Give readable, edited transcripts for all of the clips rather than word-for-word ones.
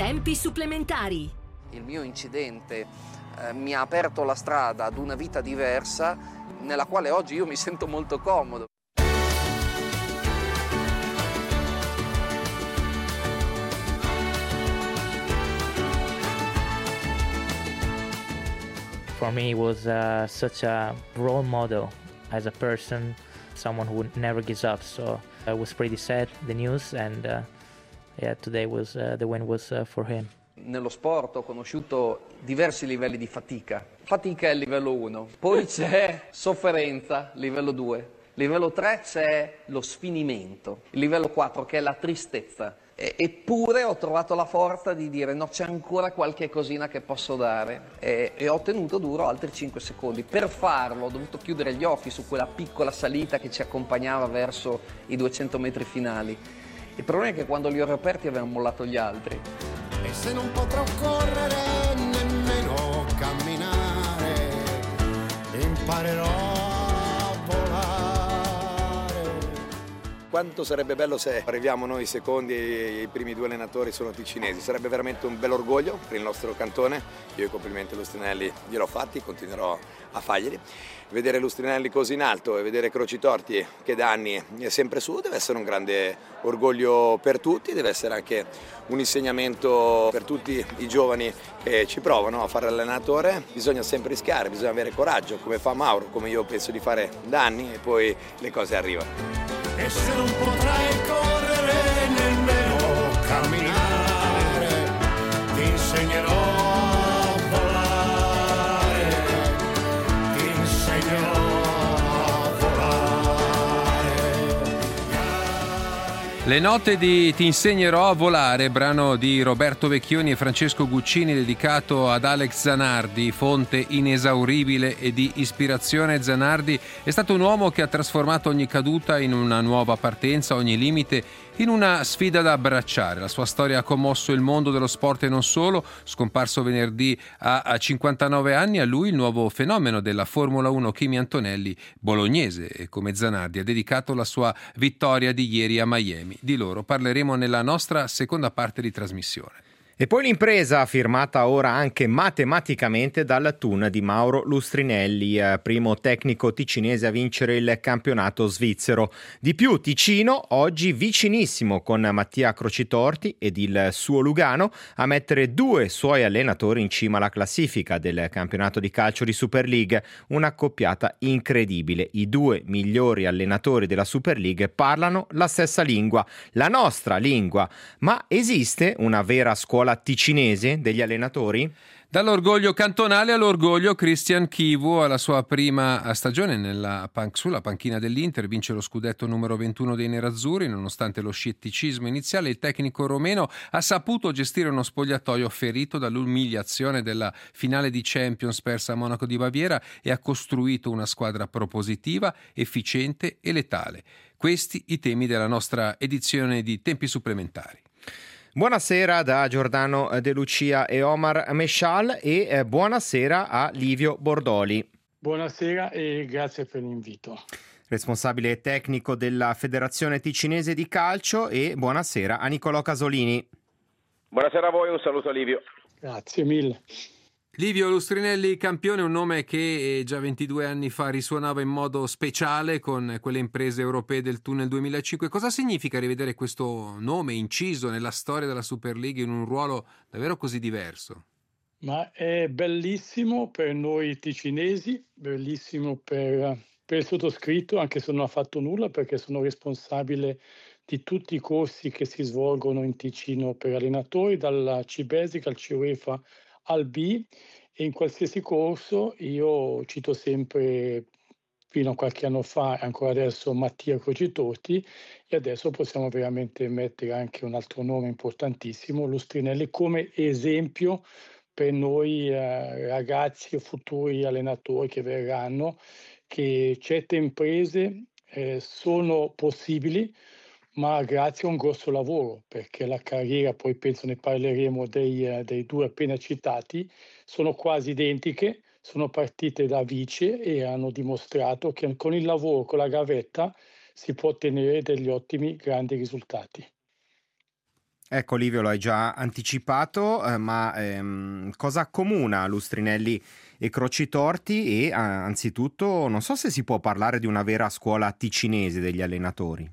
Tempi supplementari. Il mio incidente mi ha aperto la strada ad una vita diversa nella quale oggi io mi sento molto comodo. For me, he was such a role model as a person, someone who never gives up. So I was pretty sad, the news, and today was the win was for him. Nello sport ho conosciuto diversi livelli di fatica. Fatica è il livello 1, poi c'è sofferenza, livello 2, livello 3 c'è lo sfinimento, il livello 4 che è la tristezza. Eppure ho trovato la forza di dire no, c'è ancora qualche cosina che posso dare e ho tenuto duro altri 5 secondi. Per farlo ho dovuto chiudere gli occhi su quella piccola salita che ci accompagnava verso i 200 metri finali. Il problema è che quando li ho riaperti avevano mollato gli altri. E se non potrò correre nemmeno camminare, imparerò a volare. Quanto sarebbe bello se arriviamo noi secondi e i primi 2 allenatori sono ticinesi, sarebbe veramente un bel orgoglio per il nostro cantone. Io i complimenti a Lustrinelli gliel'ho fatti, continuerò a farglieli. Vedere Lustrinelli così in alto e vedere Crocitorti che da anni è sempre su deve essere un grande orgoglio per tutti, deve essere anche un insegnamento per tutti i giovani che ci provano a fare l'allenatore. Bisogna sempre rischiare, bisogna avere coraggio, come fa Mauro, come io penso di fare da anni, e poi le cose arrivano. E se non potrai correre nemmeno camminare, ti insegnerò a volare, ti insegnerò a volare. Le note di Ti insegnerò a volare, brano di Roberto Vecchioni e Francesco Guccini dedicato ad Alex Zanardi, fonte inesauribile e di ispirazione. Zanardi è stato un uomo che ha trasformato ogni caduta in una nuova partenza, ogni limite in una sfida da abbracciare. La sua storia ha commosso il mondo dello sport e non solo. Scomparso venerdì a 59 anni, a lui il nuovo fenomeno della Formula 1 Kimi Antonelli, bolognese, e come Zanardi ha dedicato la sua vittoria di ieri a Miami. Di loro parleremo nella nostra seconda parte di trasmissione. E poi l'impresa firmata ora anche matematicamente dal Thun di Mauro Lustrinelli, primo tecnico ticinese a vincere il campionato svizzero. Di più, Ticino oggi vicinissimo con Mattia Crocitorti ed il suo Lugano a mettere 2 suoi allenatori in cima alla classifica del campionato di calcio di Super League, una coppiata incredibile. I 2 migliori allenatori della Super League parlano la stessa lingua, la nostra lingua. Ma esiste una vera scuola ticinese degli allenatori? Dall'orgoglio cantonale all'orgoglio, Christian Chivu alla sua prima stagione sulla panchina dell'Inter vince lo scudetto numero 21 dei nerazzurri. Nonostante lo scetticismo iniziale, il tecnico romeno ha saputo gestire uno spogliatoio ferito dall'umiliazione della finale di Champions persa a Monaco di Baviera e ha costruito una squadra propositiva, efficiente e letale. Questi i temi della nostra edizione di Tempi supplementari. Buonasera da Giordano De Lucia e Omar Mescial e buonasera a Livio Bordoli. Buonasera e grazie per l'invito. Responsabile tecnico della Federazione Ticinese di Calcio, e buonasera a Nicolò Casolini. Buonasera a voi, un saluto a Livio. Grazie mille. Livio Lustrinelli campione, un nome che già 22 anni fa risuonava in modo speciale con quelle imprese europee del Thun nel 2005. Cosa significa rivedere questo nome inciso nella storia della Super League in un ruolo davvero così diverso? Ma è bellissimo per noi ticinesi, bellissimo per il sottoscritto, anche se non ha fatto nulla, perché sono responsabile di tutti i corsi che si svolgono in Ticino per allenatori, dalla C-Basic al C-UEFA al B, e in qualsiasi corso io cito sempre, fino a qualche anno fa e ancora adesso, Mattia Crocitorti, e adesso possiamo veramente mettere anche un altro nome importantissimo, Lustrinelli, come esempio per noi ragazzi o futuri allenatori che verranno, che certe imprese sono possibili, ma grazie a un grosso lavoro, perché la carriera, poi penso ne parleremo, dei 2 appena citati, sono quasi identiche, sono partite da vice e hanno dimostrato che con il lavoro, con la gavetta, si può ottenere degli ottimi, grandi risultati. Ecco, Livio, lo hai già anticipato, ma cosa accomuna Lustrinelli e Crocitorti? E anzitutto non so se si può parlare di una vera scuola ticinese degli allenatori.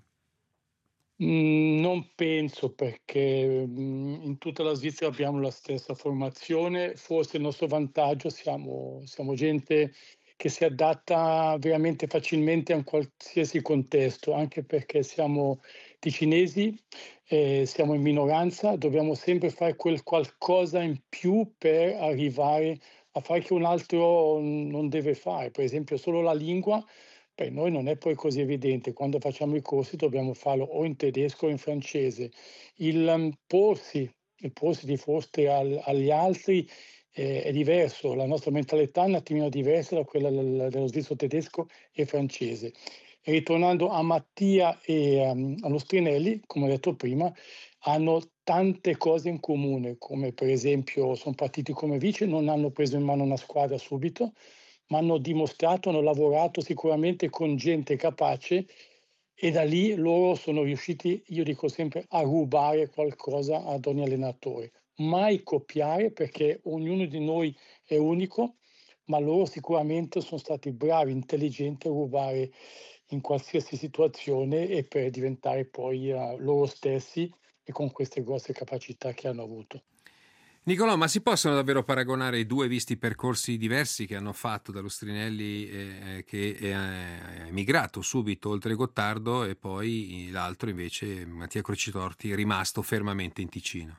Non penso, perché in tutta la Svizzera abbiamo la stessa formazione. Forse il nostro vantaggio siamo gente che si adatta veramente facilmente a un qualsiasi contesto, anche perché siamo ticinesi, siamo in minoranza, dobbiamo sempre fare quel qualcosa in più per arrivare a fare che un altro non deve fare. Per esempio solo la lingua per noi non è poi così evidente. Quando facciamo i corsi dobbiamo farlo o in tedesco o in francese. Il porsi di fronte agli altri è diverso, la nostra mentalità è un attimino diversa da quella dello svizzero tedesco e francese. E ritornando a Mattia e a Lustrinelli, come ho detto prima, hanno tante cose in comune, come per esempio sono partiti come vice, non hanno preso in mano una squadra subito, ma hanno dimostrato, hanno lavorato sicuramente con gente capace e da lì loro sono riusciti, io dico sempre, a rubare qualcosa ad ogni allenatore. Mai copiare, perché ognuno di noi è unico, ma loro sicuramente sono stati bravi, intelligenti a rubare in qualsiasi situazione e per diventare poi loro stessi e con queste grosse capacità che hanno avuto. Nicolò, ma si possono davvero paragonare i due visti percorsi diversi che hanno fatto da Lustrinelli che è emigrato subito oltre Gottardo e poi l'altro invece Mattia Crocitorti rimasto fermamente in Ticino?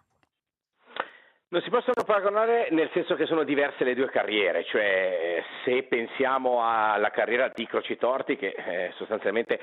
Non si possono paragonare nel senso che sono diverse le due carriere, cioè se pensiamo alla carriera di Crocitorti che sostanzialmente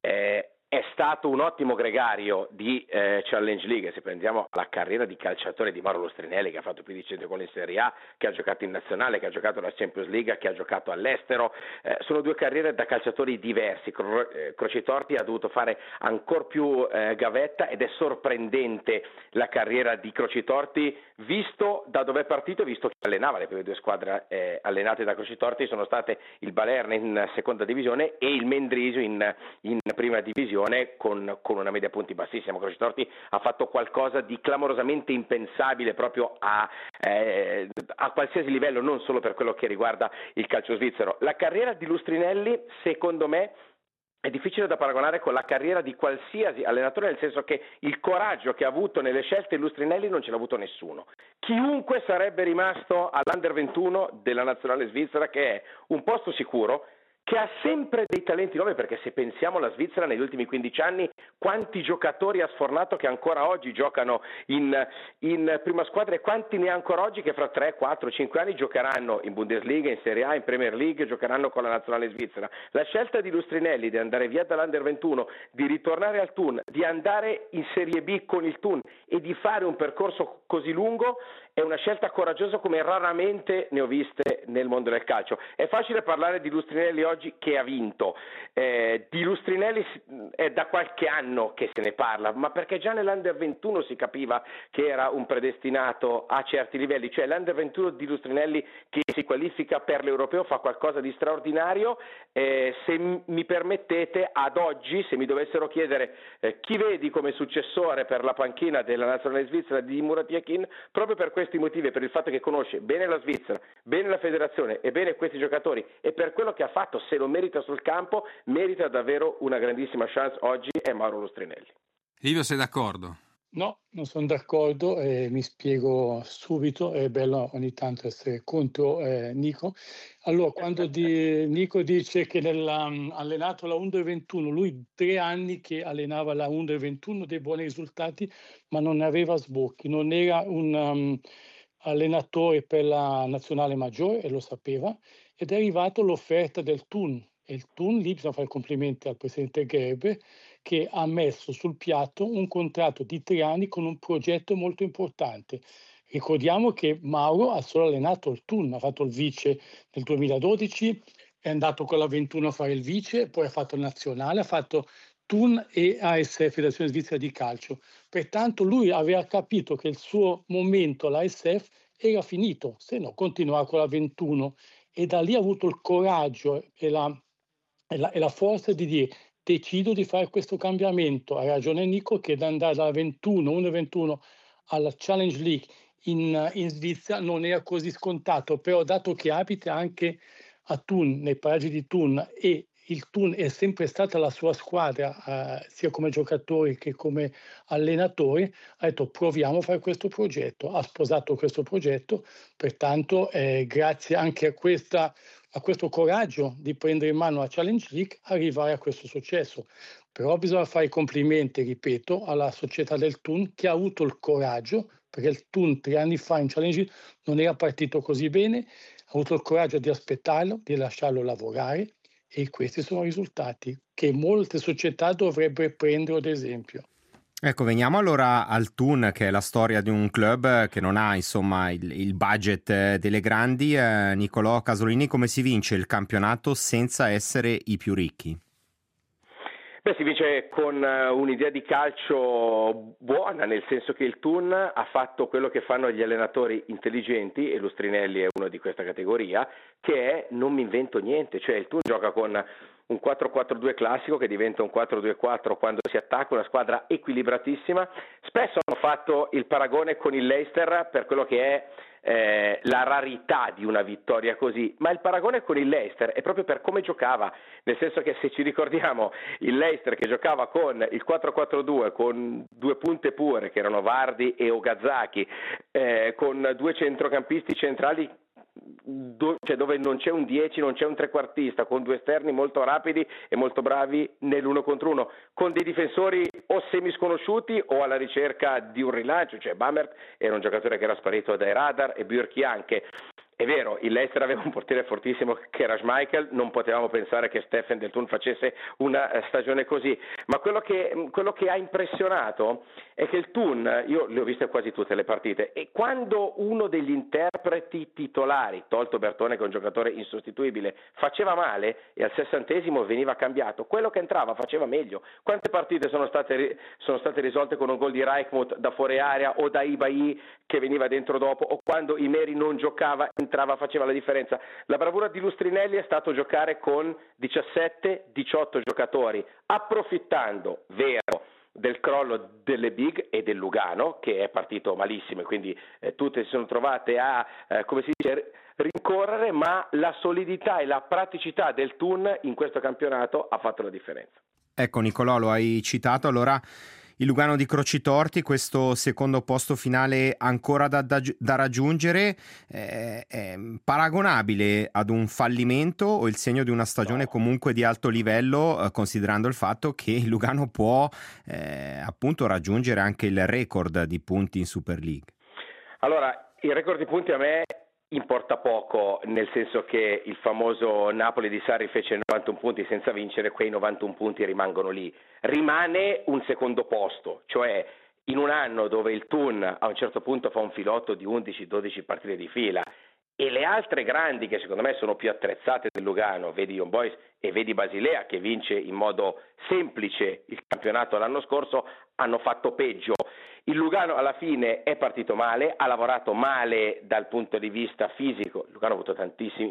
è stato un ottimo gregario di Challenge League, se prendiamo la carriera di calciatore di Mauro Lustrinelli che ha fatto più di 100 gol in Serie A, che ha giocato in nazionale, che ha giocato la Champions League, che ha giocato all'estero, sono due carriere da calciatori diversi. Crocitorti ha dovuto fare ancora più gavetta ed è sorprendente la carriera di Crocitorti visto da dove è partito, visto che allenava le prime due squadre allenate da Crocitorti sono state il Balerna in seconda divisione e il Mendrisio in prima divisione con una media punti bassissima. Crocitorti ha fatto qualcosa di clamorosamente impensabile proprio a qualsiasi livello, non solo per quello che riguarda il calcio svizzero. La carriera di Lustrinelli, secondo me, è difficile da paragonare con la carriera di qualsiasi allenatore, nel senso che il coraggio che ha avuto nelle scelte Lustrinelli non ce l'ha avuto nessuno. Chiunque sarebbe rimasto all'Under 21 della nazionale svizzera, che è un posto sicuro, che ha sempre dei talenti nuovi, perché se pensiamo alla Svizzera negli ultimi 15 anni, quanti giocatori ha sfornato che ancora oggi giocano in prima squadra e quanti ne ha ancora oggi che fra 3, 4, 5 anni giocheranno in Bundesliga, in Serie A, in Premier League, giocheranno con la nazionale svizzera. La scelta di Lustrinelli di andare via dall'Under 21, di ritornare al Thun, di andare in Serie B con il Thun e di fare un percorso così lungo è una scelta coraggiosa come raramente ne ho viste nel mondo del calcio. È facile parlare di Lustrinelli oggi che ha vinto, di Lustrinelli è da qualche anno che se ne parla, ma perché già nell'Under 21 si capiva che era un predestinato a certi livelli, cioè l'Under 21 di Lustrinelli che si qualifica per l'Europeo fa qualcosa di straordinario. Se mi permettete, ad oggi, se mi dovessero chiedere chi vedi come successore per la panchina della nazionale svizzera di Murat Yakin, proprio per questi motivi, per il fatto che conosce bene la Svizzera, bene la federazione e bene questi giocatori e per quello che ha fatto, se lo merita sul campo, merita davvero una grandissima chance oggi è Mauro Lustrinelli. Livio, sei d'accordo? No, non sono d'accordo e mi spiego subito, è bello ogni tanto essere contro Nico. Allora, quando Nico dice che ha allenato la Under 21, lui 3 anni che allenava la Under 21, dei buoni risultati, ma non aveva sbocchi, non era un allenatore per la nazionale maggiore e lo sapeva, ed è arrivata l'offerta del Thun. E il Thun, lì bisogna fare i complimenti al presidente Gerber, che ha messo sul piatto un contratto di 3 anni con un progetto molto importante. Ricordiamo che Mauro ha solo allenato il Thun, ha fatto il vice nel 2012, è andato con la 21 a fare il vice, poi ha fatto il nazionale, ha fatto Thun e ASF, Federazione Svizzera di Calcio. Pertanto lui aveva capito che il suo momento all'ASF era finito, se no continuava con la 21 e da lì ha avuto il coraggio e la forza di dire decido di fare questo cambiamento. Ha ragione Nico che da andare dalla 1-21 alla Challenge League in Svizzera non era così scontato, però dato che abita anche a Thun, nei paraggi di Thun, e il Thun è sempre stata la sua squadra, sia come giocatori che come allenatori, ha detto proviamo a fare questo progetto, ha sposato questo progetto, pertanto grazie anche a questo coraggio di prendere in mano la Challenge League, arrivare a questo successo. Però bisogna fare i complimenti, ripeto, alla società del Thun che ha avuto il coraggio, perché il Thun 3 anni fa in Challenge League non era partito così bene, ha avuto il coraggio di aspettarlo, di lasciarlo lavorare, e questi sono risultati che molte società dovrebbero prendere ad esempio. Ecco, veniamo allora al Thun, che è la storia di un club che non ha insomma il budget delle grandi. Nicolò Casolini, come si vince il campionato senza essere i più ricchi? Beh, si vince con un'idea di calcio buona, nel senso che il Thun ha fatto quello che fanno gli allenatori intelligenti, e Lustrinelli è uno di questa categoria, che è non mi invento niente, cioè il Thun gioca con un 4-4-2 classico che diventa un 4-2-4 quando si attacca, una squadra equilibratissima. Spesso hanno fatto il paragone con il Leicester per quello che è la rarità di una vittoria così, ma il paragone con il Leicester è proprio per come giocava, nel senso che se ci ricordiamo il Leicester che giocava con il 4-4-2 con due punte pure che erano Vardy e Ogazaki, con due centrocampisti centrali cioè dove non c'è un 10, non c'è un trequartista, con due esterni molto rapidi e molto bravi nell'uno contro uno, con dei difensori o semisconosciuti o alla ricerca di un rilancio, cioè Bamert era un giocatore che era sparito dai radar e Bürki anche. È vero, il Leicester aveva un portiere fortissimo che era Schmeichel, non potevamo pensare che Stefan Del Thun facesse una stagione così, ma quello che ha impressionato è che il Thun, io le ho viste quasi tutte le partite, e quando uno degli interpreti titolari, tolto Bertone che è un giocatore insostituibile, faceva male e al 60° veniva cambiato, quello che entrava faceva meglio. Quante partite sono state risolte con un gol di Reichmuth da fuori area o da Ibai che veniva dentro dopo, o quando Imeri non giocava, entrava, faceva la differenza. La bravura di Lustrinelli è stato giocare con 17-18 giocatori, approfittando, vero, del crollo delle Big e del Lugano, che è partito malissimo, e quindi tutte si sono trovate a, come si dice, rincorrere, ma la solidità e la praticità del Thun in questo campionato ha fatto la differenza. Ecco, Nicolò, lo hai citato, allora il Lugano di Crocitorti, questo secondo posto finale ancora da raggiungere, è paragonabile ad un fallimento o il segno di una stagione comunque di alto livello, considerando il fatto che il Lugano può appunto raggiungere anche il record di punti in Super League? Allora, il record di punti a me importa poco, nel senso che il famoso Napoli di Sarri fece 91 punti senza vincere, quei 91 punti rimangono lì. Rimane un secondo posto, cioè in un anno dove il Thun a un certo punto fa un filotto di 11-12 partite di fila e le altre grandi che secondo me sono più attrezzate del Lugano, vedi Young Boys e vedi Basilea che vince in modo semplice il campionato l'anno scorso, hanno fatto peggio. Il Lugano alla fine è partito male, ha lavorato male dal punto di vista fisico, il Lugano ha avuto tantissimi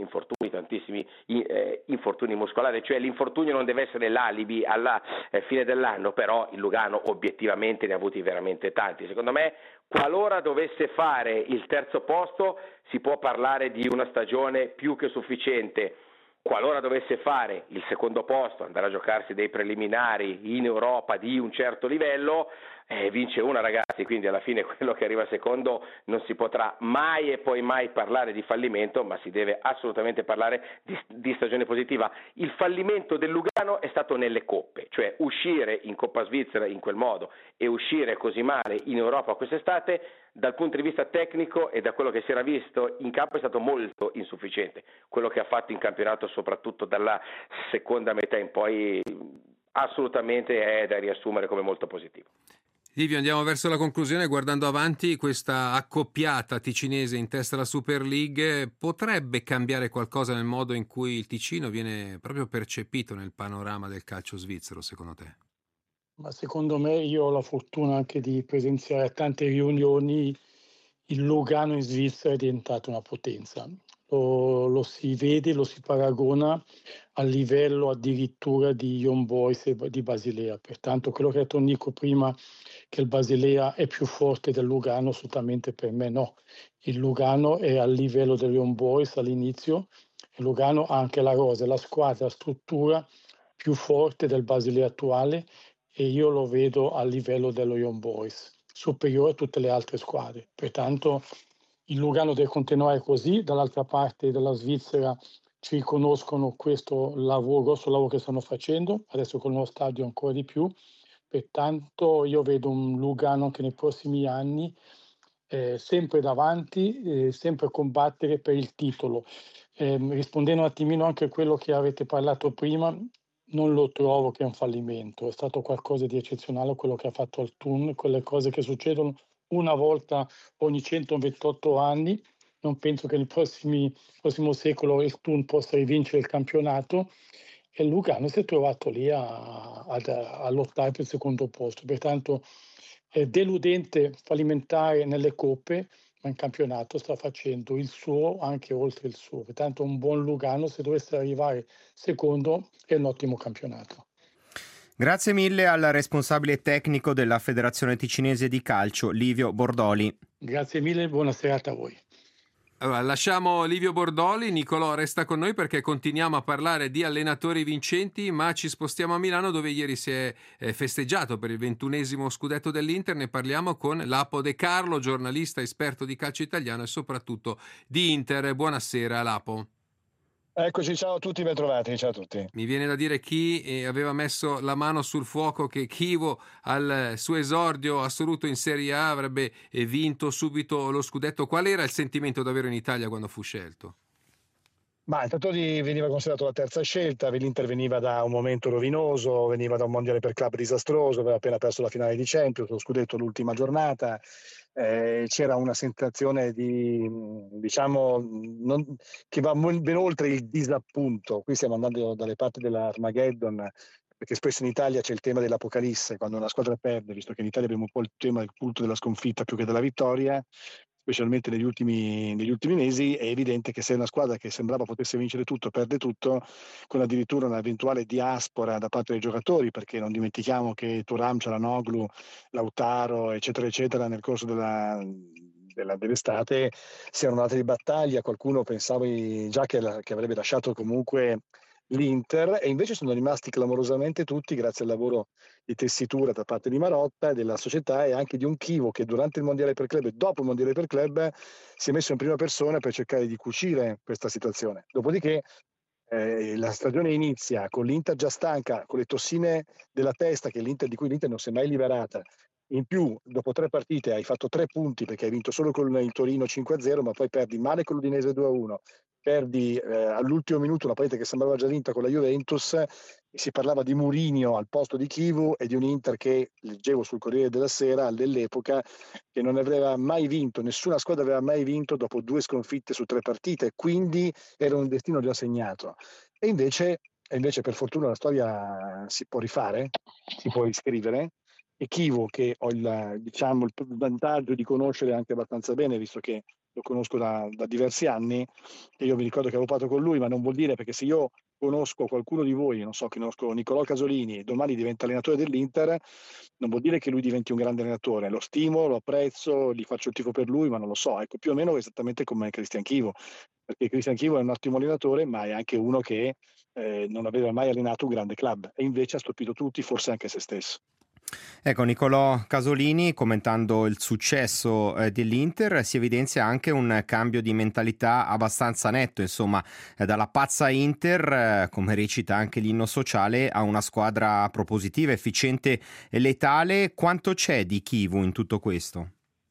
infortuni muscolari, cioè l'infortunio non deve essere l'alibi alla fine dell'anno, però il Lugano obiettivamente ne ha avuti veramente tanti. Secondo me, qualora dovesse fare il terzo posto, si può parlare di una stagione più che sufficiente. Qualora dovesse fare il secondo posto, andare a giocarsi dei preliminari in Europa di un certo livello, vince una, ragazzi, quindi alla fine quello che arriva secondo non si potrà mai e poi mai parlare di fallimento, ma si deve assolutamente parlare di stagione positiva. Il fallimento del Lugano è stato nelle coppe, cioè uscire in Coppa Svizzera in quel modo e uscire così male in Europa quest'estate, dal punto di vista tecnico e da quello che si era visto in campo è stato molto insufficiente. Quello che ha fatto in campionato, soprattutto dalla seconda metà in poi, assolutamente è da riassumere come molto positivo. Livio, andiamo verso la conclusione guardando avanti. Questa accoppiata ticinese in testa alla Super League potrebbe cambiare qualcosa nel modo in cui il Ticino viene proprio percepito nel panorama del calcio svizzero, secondo te? Ma secondo me, io ho la fortuna anche di presenziare a tante riunioni, il Lugano in Svizzera è diventato una potenza. lo si vede, lo si paragona a livello addirittura di Young Boys e di Basilea. Pertanto quello che ha detto Nico prima, che il Basilea è più forte del Lugano, assolutamente per me no. Il Lugano è al livello del Young Boys all'inizio, il Lugano ha anche la rosa, la squadra, la struttura più forte del Basilea attuale, e io lo vedo a livello dello Young Boys, superiore a tutte le altre squadre. Pertanto il Lugano deve continuare così, dall'altra parte della Svizzera ci riconoscono questo lavoro, grosso lavoro che stanno facendo, adesso con il nuovo stadio ancora di più. Pertanto io vedo un Lugano che nei prossimi anni sempre davanti, sempre a combattere per il titolo. Rispondendo un attimino anche a quello che avete parlato prima, non lo trovo che è un fallimento, è stato qualcosa di eccezionale quello che ha fatto al Thun, quelle cose che succedono una volta ogni 128 anni. Non penso che nel prossimo secolo il Thun possa rivincere il campionato, e il Lugano si è trovato lì a lottare per il secondo posto. Pertanto è deludente, fallimentare nelle coppe, ma in campionato sta facendo il suo, anche oltre il suo. Pertanto un buon Lugano, se dovesse arrivare secondo, è un ottimo campionato. Grazie mille al responsabile tecnico della Federazione Ticinese di Calcio, Livio Bordoli. Grazie mille, buona serata a voi. Allora, lasciamo Livio Bordoli. Nicolò resta con noi perché continuiamo a parlare di allenatori vincenti, ma ci spostiamo a Milano, dove ieri si è festeggiato per il 21esimo scudetto dell'Inter. Ne parliamo con Lapo De Carlo, giornalista esperto di calcio italiano e soprattutto di Inter. Buonasera Lapo. Eccoci, ciao a tutti, ben trovati, ciao a tutti. Mi viene da dire chi aveva messo la mano sul fuoco che Chievo al suo esordio assoluto in Serie A avrebbe vinto subito lo scudetto. Qual era il sentimento davvero in Italia quando fu scelto? Ma intanto veniva considerato la terza scelta, l'Inter veniva da un momento rovinoso, veniva da un mondiale per club disastroso, aveva appena perso la finale di Champions, lo scudetto l'ultima giornata. C'era una sensazione di, che va ben oltre il disappunto. Qui stiamo andando dalle parti dell'Armageddon, perché spesso in Italia c'è il tema dell'apocalisse, quando una squadra perde, visto che in Italia abbiamo un po' il tema del culto della sconfitta più che della vittoria, specialmente negli ultimi mesi. È evidente che se una squadra che sembrava potesse vincere tutto perde tutto, con addirittura un'eventuale diaspora da parte dei giocatori, perché non dimentichiamo che Thuram, Çalhanoğlu, Lautaro eccetera eccetera nel corso dell'estate siano andati di battaglia. Qualcuno pensava già che avrebbe lasciato comunque l'Inter, e invece sono rimasti clamorosamente tutti grazie al lavoro di tessitura da parte di Marotta e della società, e anche di un Chievo che durante il mondiale per club e dopo il mondiale per club si è messo in prima persona per cercare di cucire questa situazione. Dopodiché la stagione inizia con l'Inter già stanca, con le tossine della testa di cui l'Inter non si è mai liberata. In più, dopo 3 partite hai fatto 3 punti perché hai vinto solo con il Torino 5-0, ma poi perdi male con l'Udinese 2-1. Perdi all'ultimo minuto una partita che sembrava già vinta con la Juventus, e si parlava di Mourinho al posto di Chievo e di un Inter che, leggevo sul Corriere della Sera dell'epoca, che non aveva mai vinto, nessuna squadra aveva mai vinto dopo 2 sconfitte su 3 partite, quindi era un destino già segnato. E invece per fortuna la storia si può rifare, si può riscrivere, e Chievo, che ho il vantaggio di conoscere anche abbastanza bene, visto che lo conosco da diversi anni, e io mi ricordo che avevo parlato con lui, ma non vuol dire, perché se io conosco qualcuno di voi, non so, che conosco Nicolò Casolini e domani diventa allenatore dell'Inter, non vuol dire che lui diventi un grande allenatore. Lo stimo, lo apprezzo, gli faccio il tifo per lui, ma non lo so. Ecco, più o meno esattamente come Cristian Chievo, perché Cristian Chievo è un ottimo allenatore, ma è anche uno che non aveva mai allenato un grande club, e invece ha stupito tutti, forse anche se stesso. Ecco, Nicolò Casolini, commentando il successo dell'Inter, si evidenzia anche un cambio di mentalità abbastanza netto, insomma, dalla pazza Inter, come recita anche l'inno sociale, a una squadra propositiva, efficiente e letale. Quanto c'è di Chievo in tutto questo?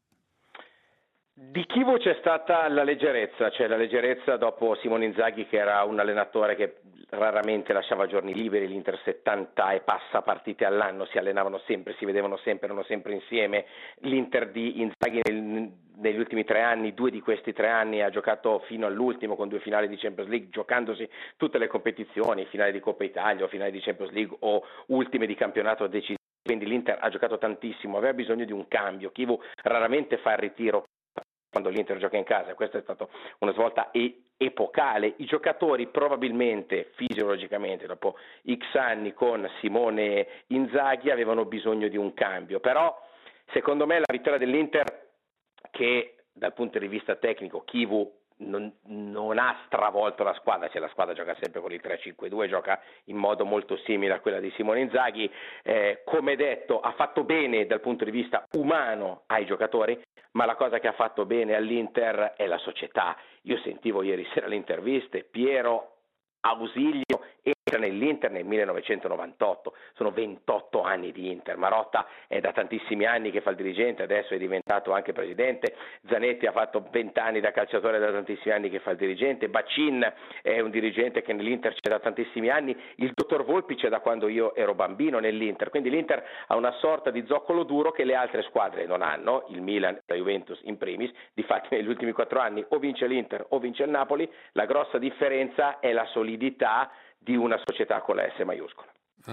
Di Chievo c'è stata la leggerezza dopo Simone Inzaghi, che era un allenatore che raramente lasciava giorni liberi. L'Inter 70 e passa partite all'anno, si allenavano sempre, si vedevano sempre, erano sempre insieme. L'Inter di Inzaghi negli ultimi 3 anni, 2 di questi 3 anni, ha giocato fino all'ultimo con 2 finali di Champions League, giocandosi tutte le competizioni, finale di Coppa Italia o finale di Champions League o ultime di campionato decisive. Quindi l'Inter ha giocato tantissimo, aveva bisogno di un cambio. Chievo raramente fa il ritiro quando l'Inter gioca in casa, questa è stata una svolta epocale. I giocatori probabilmente fisiologicamente dopo X anni con Simone Inzaghi avevano bisogno di un cambio, però secondo me la vittoria dell'Inter, che dal punto di vista tecnico Chivu non ha stravolto la squadra, cioè la squadra gioca sempre con il 3-5-2, gioca in modo molto simile a quella di Simone Inzaghi, come detto ha fatto bene dal punto di vista umano ai giocatori, ma la cosa che ha fatto bene all'Inter è la società. Io sentivo ieri sera le interviste, Piero Ausilio entra nell'Inter nel 1998, sono 28 anni di Inter, Marotta è da tantissimi anni che fa il dirigente, adesso è diventato anche presidente, Zanetti ha fatto 20 anni da calciatore, da tantissimi anni che fa il dirigente, Bacin è un dirigente che nell'Inter c'è da tantissimi anni, il dottor Volpi c'è da quando io ero bambino nell'Inter, quindi l'Inter ha una sorta di zoccolo duro che le altre squadre non hanno, il Milan, la Juventus in primis, difatti negli ultimi 4 anni o vince l'Inter o vince il Napoli, la grossa differenza è la solidità di una società con la S maiuscola.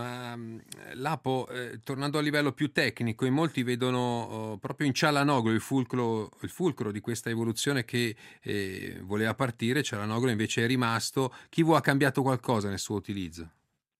Lapo, tornando a livello più tecnico, in molti vedono proprio in Çalhanoğlu il fulcro di questa evoluzione che voleva partire. Çalhanoğlu invece è rimasto. Chivu ha cambiato qualcosa nel suo utilizzo?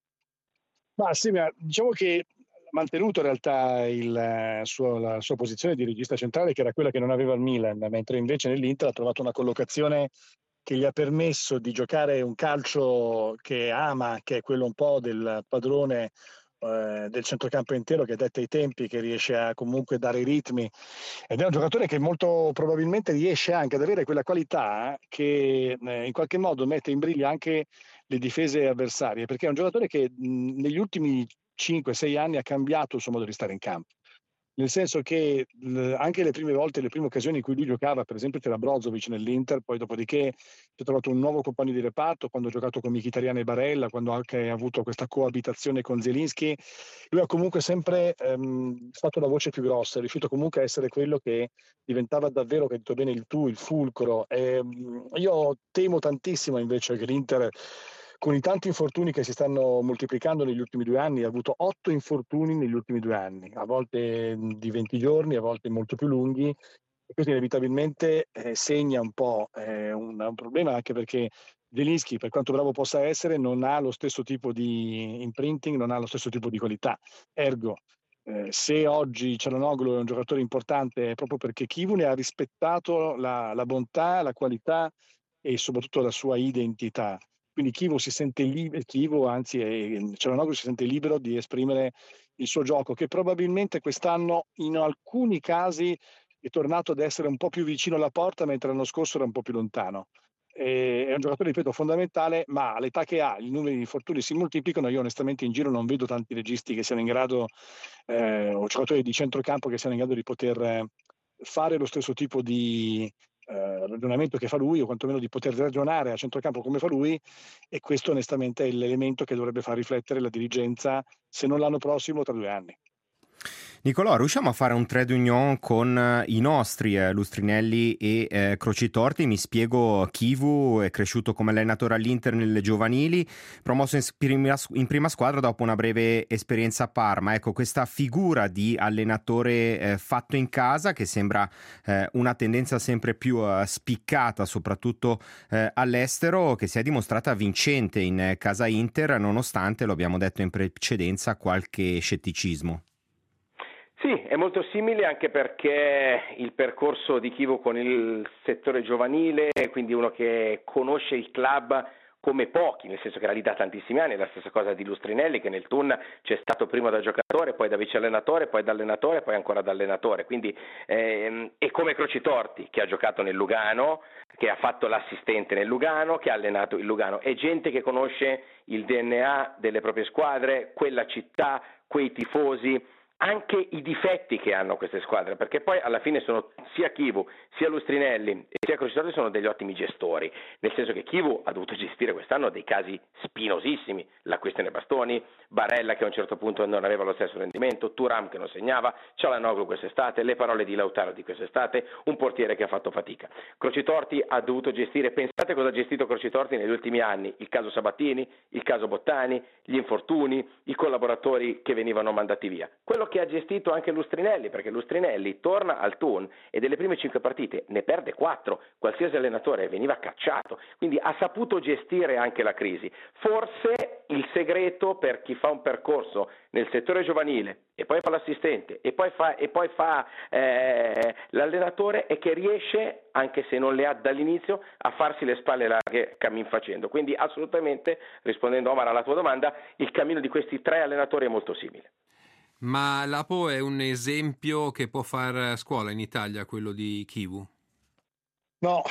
Ma sì, diciamo che ha mantenuto in realtà la sua posizione di regista centrale, che era quella che non aveva il Milan, mentre invece nell'Inter ha trovato una collocazione che gli ha permesso di giocare un calcio che ama, che è quello un po' del padrone del centrocampo intero, che detta i tempi, che riesce a comunque dare i ritmi, ed è un giocatore che molto probabilmente riesce anche ad avere quella qualità che in qualche modo mette in briglia anche le difese avversarie, perché è un giocatore che negli ultimi 5-6 anni ha cambiato il suo modo di stare in campo. Nel senso che anche le prime volte, le prime occasioni in cui lui giocava, per esempio c'era Brozovic nell'Inter, poi dopodiché si è trovato un nuovo compagno di reparto, quando ha giocato con Mkhitaryan e Barella, quando anche ha avuto questa coabitazione con Zielinski, lui ha comunque sempre fatto la voce più grossa, è riuscito comunque a essere quello che diventava davvero, che hai detto bene il fulcro. Io temo tantissimo invece che l'Inter, con i tanti infortuni che si stanno moltiplicando negli ultimi 2 anni, ha avuto 8 infortuni negli ultimi 2 anni, a volte di 20 giorni, a volte molto più lunghi, e questo inevitabilmente segna un po' un problema, anche perché Zielinski, per quanto bravo possa essere, non ha lo stesso tipo di imprinting, non ha lo stesso tipo di qualità. Ergo, se oggi Çalhanoğlu è un giocatore importante è proprio perché Chivu ne ha rispettato la bontà, la qualità e soprattutto la sua identità. Quindi Chivu si sente Çalhanoğlu si sente libero di esprimere il suo gioco, che probabilmente quest'anno in alcuni casi è tornato ad essere un po' più vicino alla porta, mentre l'anno scorso era un po' più lontano. È un giocatore, ripeto, fondamentale, ma all'età che ha, i numeri di infortuni si moltiplicano. Io onestamente in giro non vedo tanti registi che siano in grado, o giocatori di centrocampo che siano in grado di poter fare lo stesso tipo di ragionamento che fa lui, o quantomeno di poter ragionare a centrocampo come fa lui, e questo onestamente è l'elemento che dovrebbe far riflettere la dirigenza, se non l'anno prossimo, tra 2 anni. Nicolò, riusciamo a fare un trade union con i nostri Lustrinelli e Crocitorti? Mi spiego, Chivu è cresciuto come allenatore all'Inter nelle giovanili, promosso in prima squadra dopo una breve esperienza a Parma. Ecco, questa figura di allenatore fatto in casa, che sembra una tendenza sempre più spiccata, soprattutto all'estero, che si è dimostrata vincente in casa Inter, nonostante, lo abbiamo detto in precedenza, qualche scetticismo. Sì, è molto simile, anche perché il percorso di Chivu con il settore giovanile, quindi uno che conosce il club come pochi, nel senso che era lì da tantissimi anni, la stessa cosa di Lustrinelli, che nel Thun c'è stato prima da giocatore, poi da vice allenatore, poi da allenatore, poi ancora da allenatore, quindi è come Crocitorti, che ha giocato nel Lugano, che ha fatto l'assistente nel Lugano, che ha allenato il Lugano. È gente che conosce il DNA delle proprie squadre, quella città, quei tifosi, anche i difetti che hanno queste squadre, perché poi alla fine sono sia Chivu, sia Lustrinelli e sia Crocitorti sono degli ottimi gestori, nel senso che Chivu ha dovuto gestire quest'anno dei casi spinosissimi, la questione bastoni, Barella che a un certo punto non aveva lo stesso rendimento, Thuram che non segnava, Çalhanoğlu quest'estate, le parole di Lautaro di quest'estate, un portiere che ha fatto fatica. Crocitorti ha dovuto gestire, pensate cosa ha gestito Crocitorti negli ultimi anni, il caso Sabatini, il caso Bottani, gli infortuni, i collaboratori che venivano mandati via. Quello che ha gestito anche Lustrinelli, perché Lustrinelli torna al Thun e delle prime 5 partite ne perde 4, qualsiasi allenatore veniva cacciato, quindi ha saputo gestire anche la crisi. Forse il segreto per chi fa un percorso nel settore giovanile e poi fa l'assistente e poi fa l'allenatore è che riesce, anche se non le ha dall'inizio, a farsi le spalle larghe cammin facendo. Quindi assolutamente, rispondendo Omar alla tua domanda, il cammino di questi 3 allenatori è molto simile. Ma l'Apo è un esempio che può far scuola in Italia, quello di Chivu? No,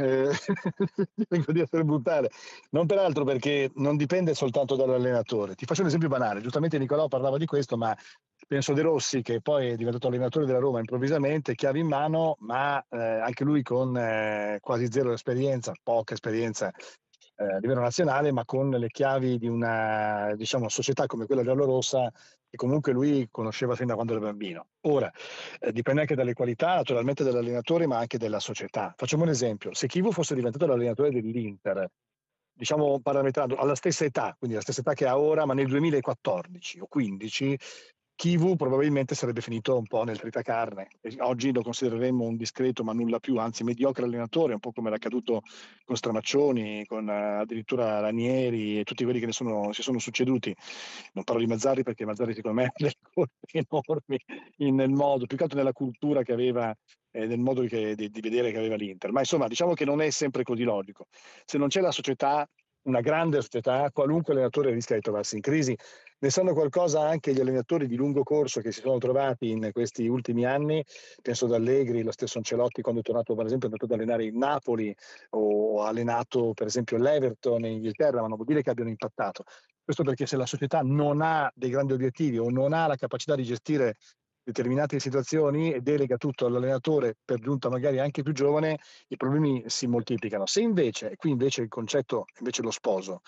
vengo di essere brutale. Non peraltro perché non dipende soltanto dall'allenatore. Ti faccio un esempio banale. Giustamente Nicolò parlava di questo, ma penso De Rossi, che poi è diventato allenatore della Roma improvvisamente, chiavi in mano, ma anche lui con quasi zero esperienza, poca esperienza a livello nazionale, ma con le chiavi di una, diciamo, società come quella giallorossa che comunque lui conosceva fin da quando era bambino. Ora, dipende anche dalle qualità, naturalmente dell'allenatore, ma anche della società. Facciamo un esempio: se Chivu fosse diventato l'allenatore dell'Inter, diciamo parametrando alla stessa età, quindi la stessa età che ha ora, ma nel 2014 o 15, Chivu probabilmente sarebbe finito un po' nel tritacarne. Oggi lo considereremmo un discreto ma nulla più, anzi mediocre allenatore, un po' come era accaduto con Stramaccioni, con addirittura Ranieri e tutti quelli che si sono succeduti. Non parlo di Mazzarri perché Mazzarri secondo me ha delle colpe enormi nel modo, più che altro nella cultura che aveva, nel modo di vedere che aveva l'Inter. Ma insomma, diciamo che non è sempre così logico. Se non c'è la società, una grande società, qualunque allenatore rischia di trovarsi in crisi. Ne sanno qualcosa anche gli allenatori di lungo corso che si sono trovati in questi ultimi anni. Penso ad Allegri, lo stesso Ancelotti quando è tornato, per esempio, è andato ad allenare il Napoli o ha allenato per esempio l'Everton in Inghilterra, ma non vuol dire che abbiano impattato. Questo perché se la società non ha dei grandi obiettivi o non ha la capacità di gestire determinate situazioni e delega tutto all'allenatore, per giunta magari anche più giovane, i problemi si moltiplicano. Se invece, e qui invece il concetto invece lo sposo,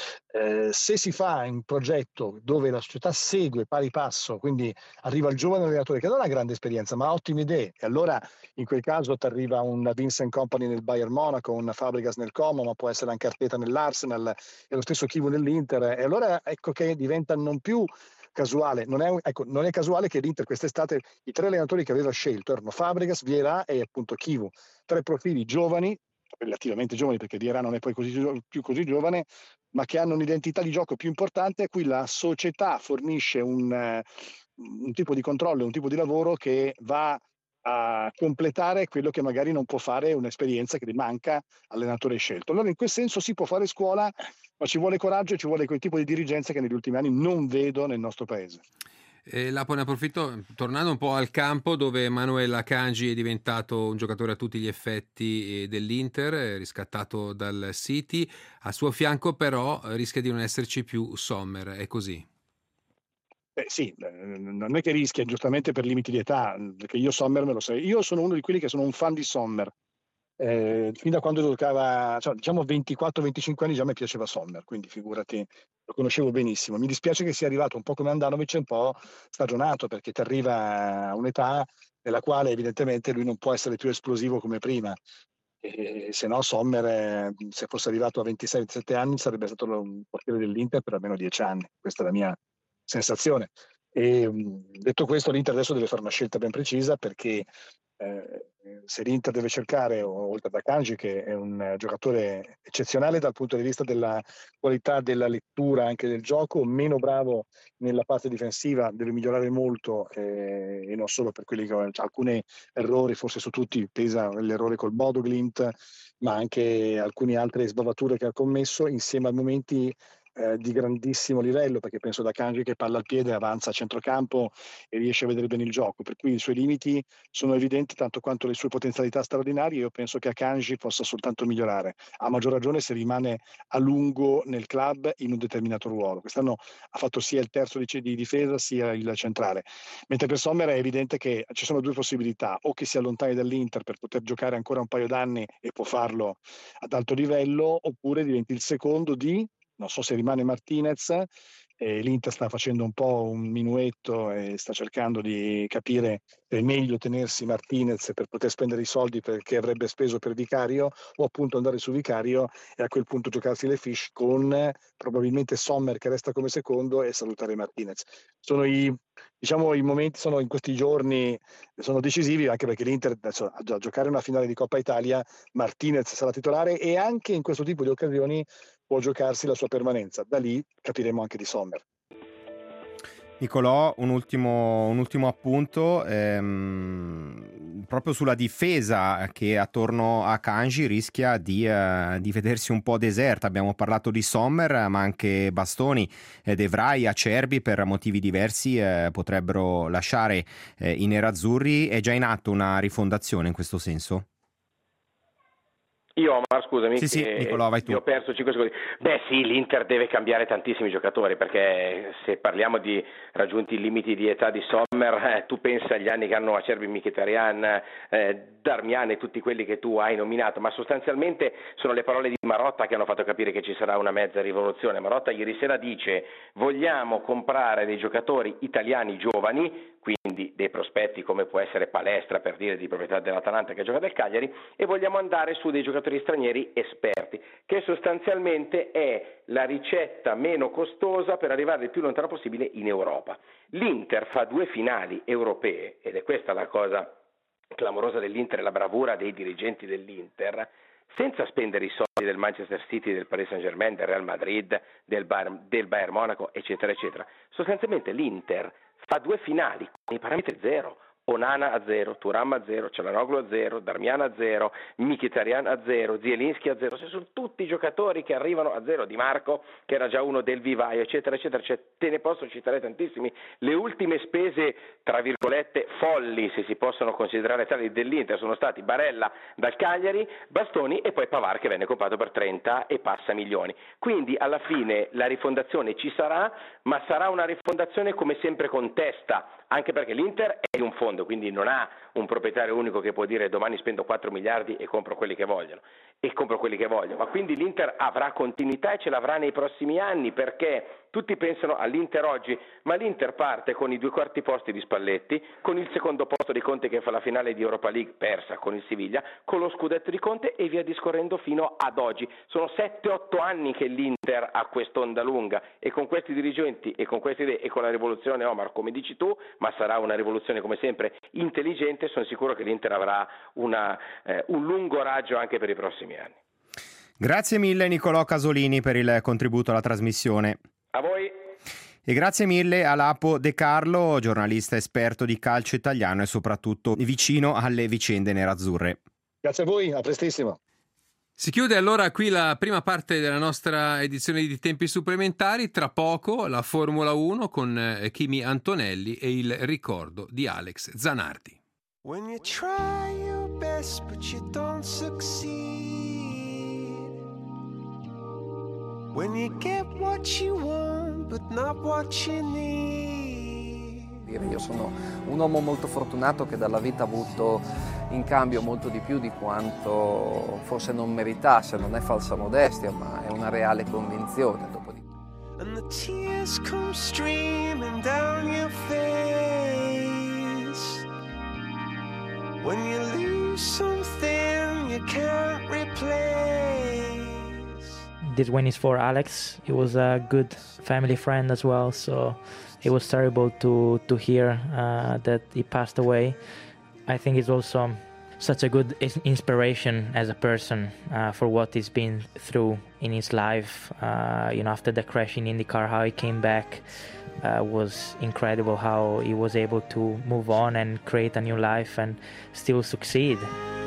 se si fa un progetto dove la società segue pari passo, quindi arriva il giovane allenatore che non ha grande esperienza ma ha ottime idee, e allora in quel caso ti arriva un Vincent Kompany nel Bayern Monaco, un Fabregas nel Como, ma può essere anche Arteta nell'Arsenal e lo stesso Chivu nell'Inter, e allora ecco che diventa non più casuale. Non è casuale che l'Inter quest'estate i 3 allenatori che aveva scelto erano Fabregas, Vieira e appunto Chivu, 3 profili giovani, relativamente giovani perché Vieira non è poi più così giovane, ma che hanno un'identità di gioco più importante, a cui la società fornisce un tipo di controllo, un tipo di lavoro che va a completare quello che magari non può fare un'esperienza che manca all'allenatore scelto. Allora in quel senso si può fare scuola, ma ci vuole coraggio e ci vuole quel tipo di dirigenza che negli ultimi anni non vedo nel nostro paese. Lapo, ne approfitto, tornando un po' al campo dove Manuel Akanji è diventato un giocatore a tutti gli effetti dell'Inter, riscattato dal City. A suo fianco però rischia di non esserci più Sommer, è così? Sì, non è che rischia, giustamente per limiti di età, perché io Sommer me lo so. Io sono uno di quelli che sono un fan di Sommer. Fin da quando giocava, cioè, diciamo 24-25 anni, già mi piaceva Sommer, quindi figurati, lo conoscevo benissimo. Mi dispiace che sia arrivato un po' come Andanovic, un po' stagionato, perché ti arriva a un'età nella quale evidentemente lui non può essere più esplosivo come prima. E se no Sommer, se fosse arrivato a 26-27 anni, sarebbe stato un portiere dell'Inter per almeno 10 anni. Questa è la mia sensazione. E detto questo, l'Inter adesso deve fare una scelta ben precisa, perché se l'Inter deve cercare, oltre ad Akanji che è un giocatore eccezionale dal punto di vista della qualità della lettura anche del gioco, meno bravo nella parte difensiva, deve migliorare molto, e non solo per quelli che alcuni errori, forse su tutti pesa l'errore col Bodo-Glimt, ma anche alcune altre sbavature che ha commesso insieme a momenti di grandissimo livello, perché penso da Akanji che palla al piede, avanza a centrocampo e riesce a vedere bene il gioco, per cui i suoi limiti sono evidenti tanto quanto le sue potenzialità straordinarie. Io penso che Akanji possa soltanto migliorare, a maggior ragione se rimane a lungo nel club in un determinato ruolo. Quest'anno ha fatto sia il terzo di difesa sia il centrale, mentre per Sommer è evidente che ci sono 2 possibilità: o che si allontani dall'Inter per poter giocare ancora un paio d'anni e può farlo ad alto livello, oppure diventi il secondo di, non so se rimane Martinez, l'Inter sta facendo un po' un minuetto e sta cercando di capire è meglio tenersi Martinez per poter spendere i soldi che avrebbe speso per Vicario, o appunto andare su Vicario e a quel punto giocarsi le fiche con probabilmente Sommer che resta come secondo e salutare Martinez. Sono i momenti, sono in questi giorni, sono decisivi, anche perché l'Inter adesso, a giocare una finale di Coppa Italia, Martinez sarà titolare e anche in questo tipo di occasioni può giocarsi la sua permanenza. Da lì capiremo anche di Sommer. Nicolò, un ultimo appunto proprio sulla difesa che attorno a Kanji rischia di vedersi un po' deserta. Abbiamo parlato di Sommer, ma anche Bastoni, De Vrij, Acerbi per motivi diversi potrebbero lasciare i nerazzurri. È già in atto una rifondazione in questo senso? Omar, scusami, sì, Nicolò, vai tu. Io ho perso 5 secondi. Beh sì, l'Inter deve cambiare tantissimi giocatori, perché se parliamo di raggiunti i limiti di età di Sommer, tu pensa agli anni che hanno Acerbi, Mkhitaryan, Darmian e tutti quelli che tu hai nominato, ma sostanzialmente sono le parole di Marotta che hanno fatto capire che ci sarà una mezza rivoluzione. Marotta ieri sera dice: vogliamo comprare dei giocatori italiani giovani, quindi dei prospetti come può essere Palestra, per dire, di proprietà dell'Atalanta che gioca del Cagliari, e vogliamo andare su dei giocatori stranieri esperti, che sostanzialmente è la ricetta meno costosa per arrivare il più lontano possibile in Europa. L'Inter fa 2 finali europee, ed è questa la cosa clamorosa dell'Inter e la bravura dei dirigenti dell'Inter, senza spendere i soldi del Manchester City, del Paris Saint-Germain, del Real Madrid, del Bayern Monaco, eccetera, eccetera. Sostanzialmente l'Inter fa 2 finali con i parametri zero. Onana a 0, Thuram a 0, Çalhanoğlu a 0, Darmian a 0, Mkhitaryan a 0, Zielinski a 0, sono tutti giocatori che arrivano a 0, Di Marco che era già uno del vivaio, eccetera, eccetera, cioè, te ne posso citare tantissimi. Le ultime spese, tra virgolette, folli, se si possono considerare tali, dell'Inter sono stati Barella dal Cagliari, Bastoni e poi Pavard che venne comprato per 30 e passa milioni. Quindi alla fine la rifondazione ci sarà, ma sarà una rifondazione come sempre con testa, anche perché l'Inter è di un fondo, quindi non ha un proprietario unico che può dire domani spendo 4 miliardi e compro quelli che vogliono, ma quindi l'Inter avrà continuità e ce l'avrà nei prossimi anni, perché tutti pensano all'Inter oggi, ma l'Inter parte con i 2 quarti posti di Spalletti, con il secondo posto di Conte che fa la finale di Europa League persa con il Siviglia, con lo scudetto di Conte e via discorrendo fino ad oggi. Sono 7-8 anni che l'Inter ha quest'onda lunga, e con questi dirigenti e con queste idee e con la rivoluzione, Omar, come dici tu, ma sarà una rivoluzione come sempre intelligente, sono sicuro che l'Inter avrà un lungo raggio anche per i prossimi anni. Grazie mille Nicolò Casolini per il contributo alla trasmissione. A voi. E grazie mille a Lapo De Carlo, giornalista esperto di calcio italiano e soprattutto vicino alle vicende nerazzurre. Grazie a voi, a prestissimo. Si chiude allora qui la prima parte della nostra edizione di Tempi Supplementari. Tra poco la Formula 1 con Kimi Antonelli e il ricordo di Alex Zanardi. When you try your best but you don't succeed, when you get what you want but not what you need. Io sono un uomo molto fortunato che dalla vita ha avuto in cambio molto di più di quanto forse non meritasse. Non è falsa modestia, ma è una reale convinzione. And the tears come streaming down your face when you lose something you can't replace. This win is for Alex. He was a good family friend as well, so it was terrible to hear that he passed away. I think it's also such a good inspiration as a person for what he's been through in his life. After the crash in IndyCar, how he came back was incredible, how he was able to move on and create a new life and still succeed.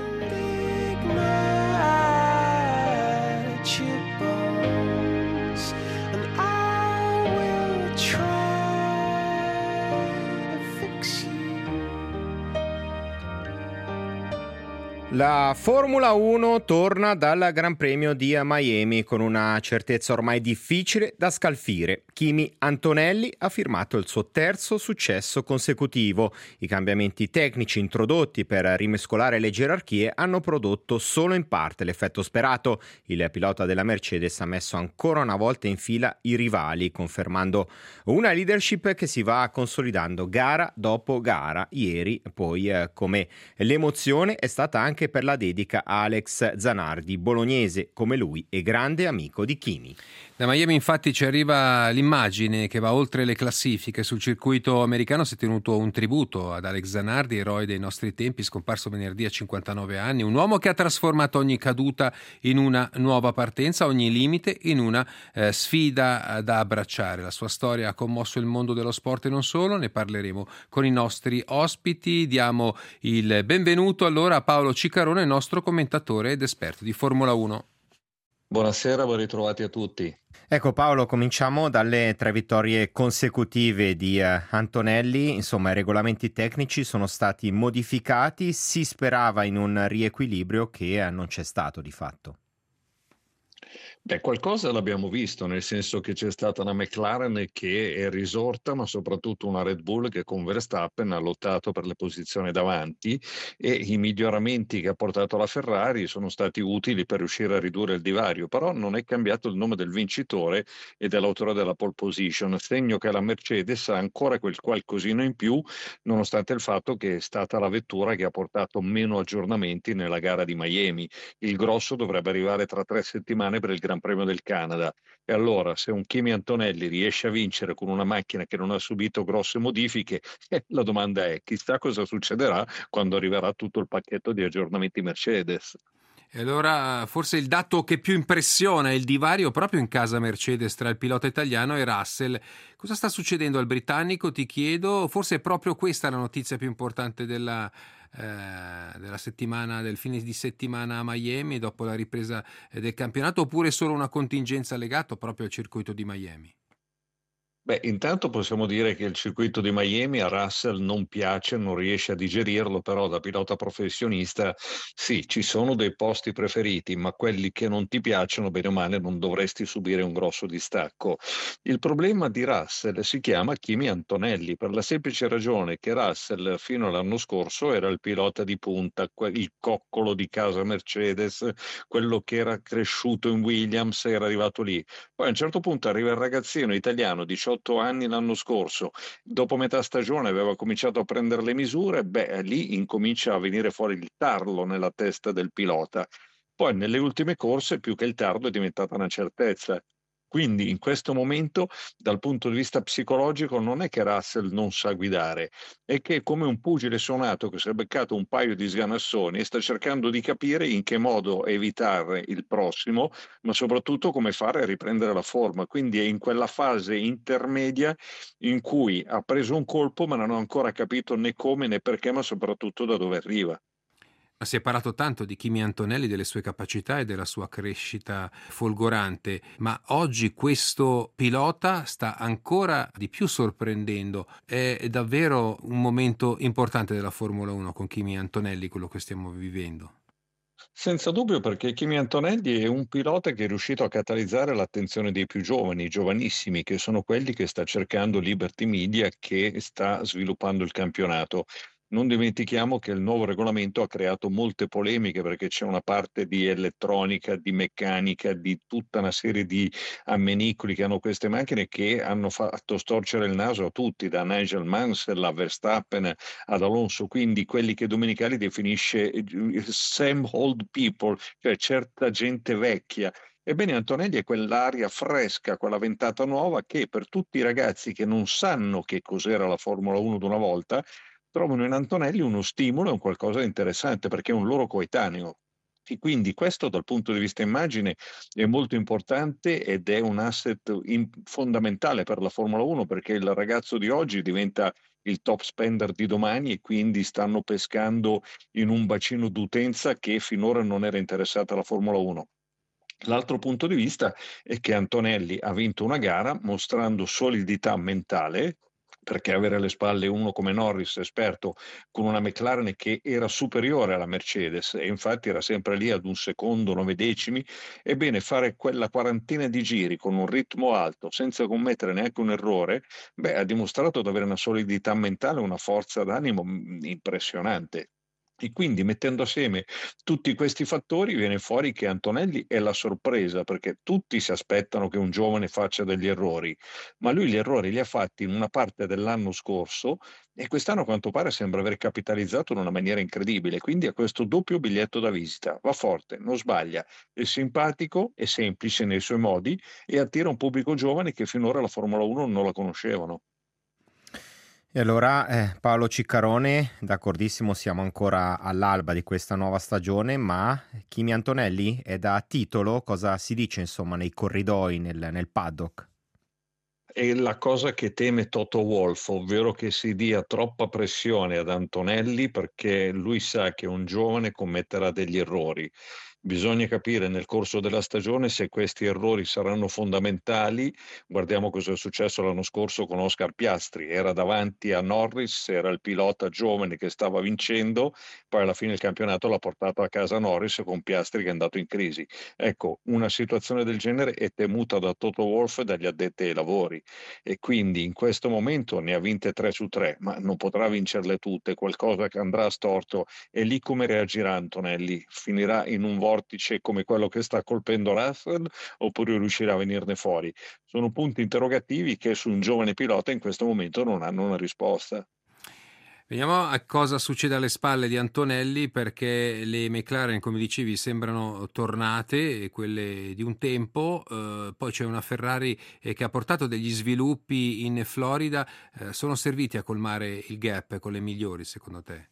La Formula 1 torna dal Gran Premio di Miami con una certezza ormai difficile da scalfire. Kimi Antonelli ha firmato il suo terzo successo consecutivo. I cambiamenti tecnici introdotti per rimescolare le gerarchie hanno prodotto solo in parte l'effetto sperato. Il pilota della Mercedes ha messo ancora una volta in fila i rivali, confermando una leadership che si va consolidando gara dopo gara. Ieri poi come l'emozione è stata anche per la dedica a Alex Zanardi, bolognese come lui e grande amico di Kimi. Da Miami infatti ci arriva l'immagine che va oltre le classifiche. Sul circuito americano si è tenuto un tributo ad Alex Zanardi, eroe dei nostri tempi, scomparso venerdì a 59 anni, un uomo che ha trasformato ogni caduta in una nuova partenza, ogni limite in una sfida da abbracciare. La sua storia ha commosso il mondo dello sport e non solo, ne parleremo con i nostri ospiti. Diamo il benvenuto allora a Paolo Ciccarone, nostro commentatore ed esperto di Formula 1. Buonasera, ben ritrovati a tutti. Ecco Paolo, cominciamo dalle 3 vittorie consecutive di Antonelli. Insomma, i regolamenti tecnici sono stati modificati, si sperava in un riequilibrio che non c'è stato di fatto. Beh, qualcosa l'abbiamo visto, nel senso che c'è stata una McLaren che è risorta, ma soprattutto una Red Bull che con Verstappen ha lottato per le posizioni davanti, e i miglioramenti che ha portato la Ferrari sono stati utili per riuscire a ridurre il divario, però non è cambiato il nome del vincitore e dell'autore della pole position, segno che la Mercedes ha ancora quel qualcosino in più, nonostante il fatto che è stata la vettura che ha portato meno aggiornamenti nella gara di Miami. Il grosso dovrebbe arrivare tra 3 settimane per il Gran Premio del Canada, e allora se un Kimi Antonelli riesce a vincere con una macchina che non ha subito grosse modifiche, la domanda è: chissà cosa succederà quando arriverà tutto il pacchetto di aggiornamenti Mercedes. E allora forse il dato che più impressiona è il divario proprio in casa Mercedes tra il pilota italiano e Russell. Cosa sta succedendo al britannico, ti chiedo? Forse è proprio questa la notizia più importante della settimana, del fine di settimana a Miami, dopo la ripresa del campionato, oppure solo una contingenza legata proprio al circuito di Miami? Beh, intanto possiamo dire che il circuito di Miami a Russell non piace, non riesce a digerirlo, però da pilota professionista sì, ci sono dei posti preferiti, ma quelli che non ti piacciono, bene o male, non dovresti subire un grosso distacco. Il problema di Russell si chiama Kimi Antonelli, per la semplice ragione che Russell fino all'anno scorso era il pilota di punta, il coccolo di casa Mercedes, quello che era cresciuto in Williams, era arrivato lì. Poi a un certo punto arriva il ragazzino italiano, 18 anni l'anno scorso, dopo metà stagione aveva cominciato a prendere le misure, lì incomincia a venire fuori il tarlo nella testa del pilota. Poi nelle ultime corse più che il tarlo è diventata una certezza. Quindi in questo momento dal punto di vista psicologico non è che Russell non sa guidare, è che è come un pugile suonato che si è beccato un paio di sganassoni e sta cercando di capire in che modo evitare il prossimo, ma soprattutto come fare a riprendere la forma. Quindi è in quella fase intermedia in cui ha preso un colpo ma non ha ancora capito né come né perché, ma soprattutto da dove arriva. Si è parlato tanto di Kimi Antonelli, delle sue capacità e della sua crescita folgorante, ma oggi questo pilota sta ancora di più sorprendendo. È davvero un momento importante della Formula 1 con Kimi Antonelli, quello che stiamo vivendo. Senza dubbio, perché Kimi Antonelli è un pilota che è riuscito a catalizzare l'attenzione dei più giovani, i giovanissimi, che sono quelli che sta cercando Liberty Media, che sta sviluppando il campionato. Non dimentichiamo che il nuovo regolamento ha creato molte polemiche, perché c'è una parte di elettronica, di meccanica, di tutta una serie di ammenicoli che hanno queste macchine che hanno fatto storcere il naso a tutti, da Nigel Mansell a Verstappen ad Alonso, quindi quelli che Domenicali definisce same old people, cioè certa gente vecchia. Ebbene, Antonelli è quell'aria fresca, quella ventata nuova che per tutti i ragazzi che non sanno che cos'era la Formula 1 d'una volta, trovano in Antonelli uno stimolo e un qualcosa di interessante, perché è un loro coetaneo. E quindi questo dal punto di vista immagine è molto importante ed è un asset fondamentale per la Formula 1, perché il ragazzo di oggi diventa il top spender di domani e quindi stanno pescando in un bacino d'utenza che finora non era interessata alla Formula 1. L'altro punto di vista è che Antonelli ha vinto una gara mostrando solidità mentale, perché avere alle spalle uno come Norris, esperto, con una McLaren che era superiore alla Mercedes e infatti era sempre lì ad 1 secondo, 9 decimi, ebbene fare quella quarantina di giri con un ritmo alto, senza commettere neanche un errore, ha dimostrato di avere una solidità mentale, una forza d'animo impressionante. E quindi mettendo assieme tutti questi fattori viene fuori che Antonelli è la sorpresa, perché tutti si aspettano che un giovane faccia degli errori, ma lui gli errori li ha fatti in una parte dell'anno scorso e quest'anno a quanto pare sembra aver capitalizzato in una maniera incredibile, quindi ha questo doppio biglietto da visita, va forte, non sbaglia, è simpatico, è semplice nei suoi modi e attira un pubblico giovane che finora la Formula 1 non la conoscevano. E allora Paolo Ciccarone, d'accordissimo, siamo ancora all'alba di questa nuova stagione, ma Kimi Antonelli è da titolo, cosa si dice insomma nei corridoi, nel paddock? È la cosa che teme Toto Wolff, ovvero che si dia troppa pressione ad Antonelli perché lui sa che un giovane commetterà degli errori. Bisogna capire nel corso della stagione se questi errori saranno fondamentali. Guardiamo cosa è successo l'anno scorso con Oscar Piastri, era davanti a Norris, era il pilota giovane che stava vincendo, poi alla fine il campionato l'ha portato a casa Norris con Piastri che è andato in crisi. Ecco, una situazione del genere è temuta da Toto Wolff e dagli addetti ai lavori e quindi in questo momento ne ha vinte 3 su 3, ma non potrà vincerle tutte, qualcosa che andrà storto e lì come reagirà Antonelli? Finirà in un vortice come quello che sta colpendo Russell oppure riuscirà a venirne fuori? Sono punti interrogativi che su un giovane pilota in questo momento non hanno una risposta. Vediamo a cosa succede alle spalle di Antonelli, perché le McLaren, come dicevi, sembrano tornate, quelle di un tempo. Poi c'è una Ferrari che ha portato degli sviluppi in Florida. Sono serviti a colmare il gap con le migliori, secondo te?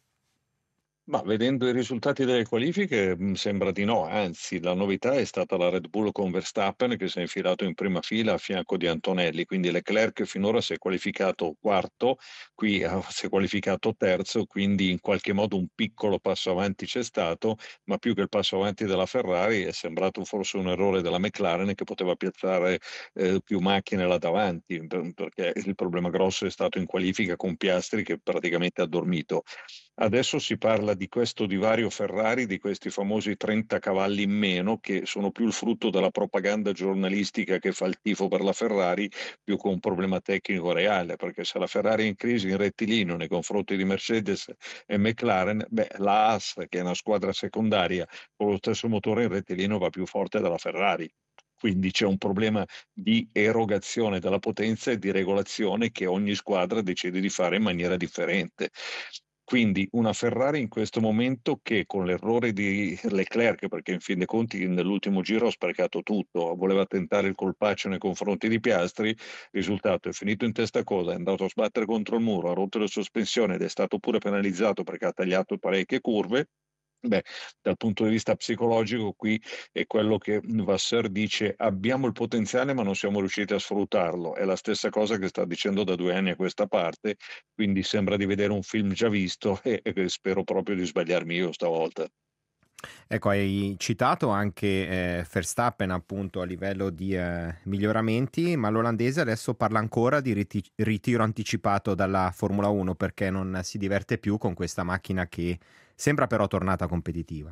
Ma vedendo i risultati delle qualifiche sembra di no, anzi la novità è stata la Red Bull con Verstappen che si è infilato in prima fila a fianco di Antonelli, quindi Leclerc finora si è qualificato quarto, qui si è qualificato terzo, quindi in qualche modo un piccolo passo avanti c'è stato, ma più che il passo avanti della Ferrari è sembrato forse un errore della McLaren che poteva piazzare più macchine là davanti, perché il problema grosso è stato in qualifica con Piastri che praticamente ha dormito. Adesso si parla di questo divario Ferrari, di questi famosi 30 cavalli in meno che sono più il frutto della propaganda giornalistica che fa il tifo per la Ferrari più che un problema tecnico reale, perché se la Ferrari è in crisi in rettilineo nei confronti di Mercedes e McLaren, la Haas, che è una squadra secondaria con lo stesso motore in rettilineo, va più forte della Ferrari. Quindi c'è un problema di erogazione della potenza e di regolazione che ogni squadra decide di fare in maniera differente. Quindi una Ferrari in questo momento che con l'errore di Leclerc, perché in fin dei conti nell'ultimo giro ha sprecato tutto, voleva tentare il colpaccio nei confronti di Piastri, il risultato è finito in testa coda, è andato a sbattere contro il muro, ha rotto le sospensioni ed è stato pure penalizzato perché ha tagliato parecchie curve. Dal punto di vista psicologico qui è quello che Vasseur dice: abbiamo il potenziale ma non siamo riusciti a sfruttarlo. È la stessa cosa che sta dicendo da 2 anni a questa parte, quindi sembra di vedere un film già visto e spero proprio di sbagliarmi io stavolta. Ecco, hai citato anche Verstappen appunto a livello di miglioramenti, ma l'olandese adesso parla ancora di ritiro anticipato dalla Formula 1 perché non si diverte più con questa macchina che sembra però tornata competitiva.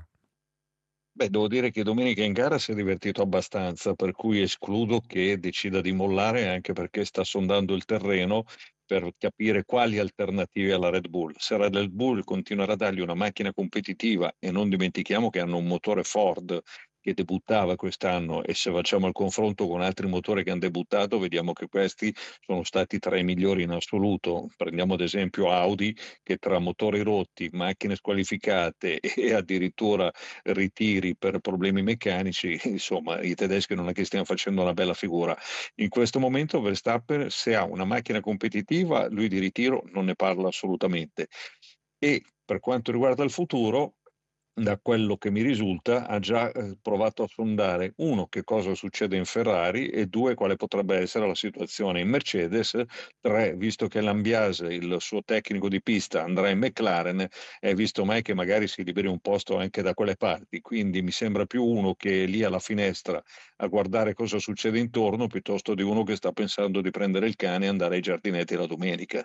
Devo dire che domenica in gara si è divertito abbastanza, per cui escludo che decida di mollare anche perché sta sondando il terreno per capire quali alternative alla Red Bull. Se la Red Bull continuerà a dargli una macchina competitiva e non dimentichiamo che hanno un motore Ford che debuttava quest'anno e se facciamo il confronto con altri motori che hanno debuttato vediamo che questi sono stati tra i migliori in assoluto. Prendiamo ad esempio Audi che tra motori rotti, macchine squalificate e addirittura ritiri per problemi meccanici, insomma i tedeschi non è che stiano facendo una bella figura. In questo momento Verstappen se ha una macchina competitiva lui di ritiro non ne parla assolutamente e per quanto riguarda il futuro da quello che mi risulta, ha già provato a sondare, uno, che cosa succede in Ferrari, e due, quale potrebbe essere la situazione in Mercedes, tre, visto che Lambiase, il suo tecnico di pista, andrà in McLaren, è visto mai che magari si liberi un posto anche da quelle parti, quindi mi sembra più uno che è lì alla finestra a guardare cosa succede intorno, piuttosto di uno che sta pensando di prendere il cane e andare ai giardinetti la domenica.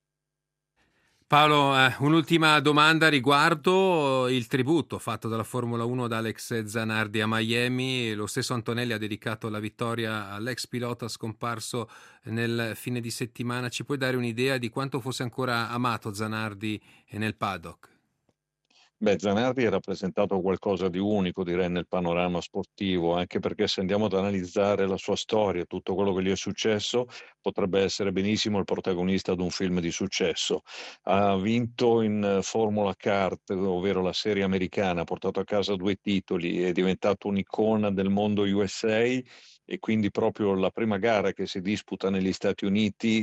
Paolo, un'ultima domanda riguardo il tributo fatto dalla Formula 1 ad Alex Zanardi a Miami. Lo stesso Antonelli ha dedicato la vittoria all'ex pilota scomparso nel fine di settimana. Ci puoi dare un'idea di quanto fosse ancora amato Zanardi nel paddock? Beh, Zanardi ha rappresentato qualcosa di unico, direi, nel panorama sportivo, anche perché se andiamo ad analizzare la sua storia, tutto quello che gli è successo, potrebbe essere benissimo il protagonista di un film di successo. Ha vinto in Formula Kart, ovvero la serie americana, ha portato a casa 2 titoli, è diventato un'icona del mondo USA, e quindi proprio la prima gara che si disputa negli Stati Uniti,